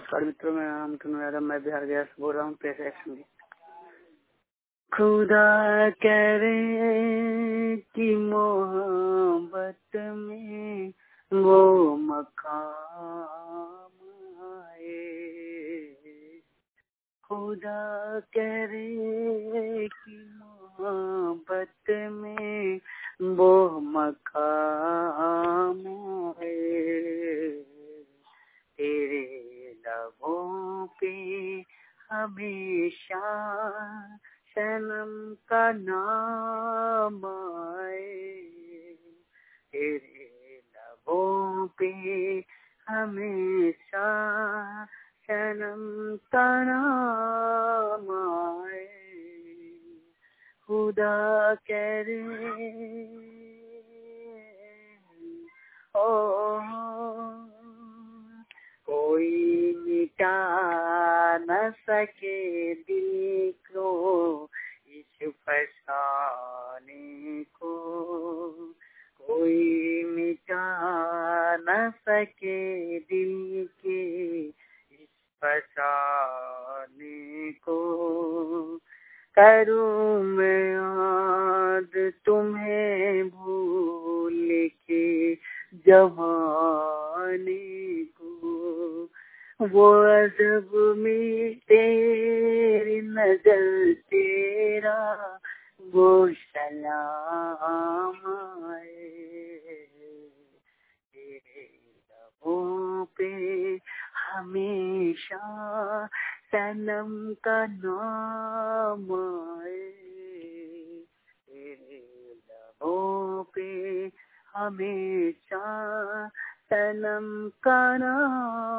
नमस्कार मित्रों, मेरा नाम तनु यादव, मैं बिहार गया से बोल रहा हूँ। पेश है संगीत। खुदा करे कि मोहब्बत में वो मकाम आए। खुदा करे कि मोहब्बत में वो मकाम आए। तेरे लबों पे हमेशा सनम का नाम आए। तेरे लबों पे हमेशा सनम का नाम आए। खुदा करे कोई मिटा न सके दिल को इस फसाने को। कोई मिटा न सके दिल के इस फसाने को। करूँ मैं याद तुम्हें भूल के जमाने को। वो अजब में तेरी नजर तेरा वो सलाम आए। तेरे लबों पे हमेशा सनम का नाम आए। तेरे लबों पे हमेशा सनम का नाम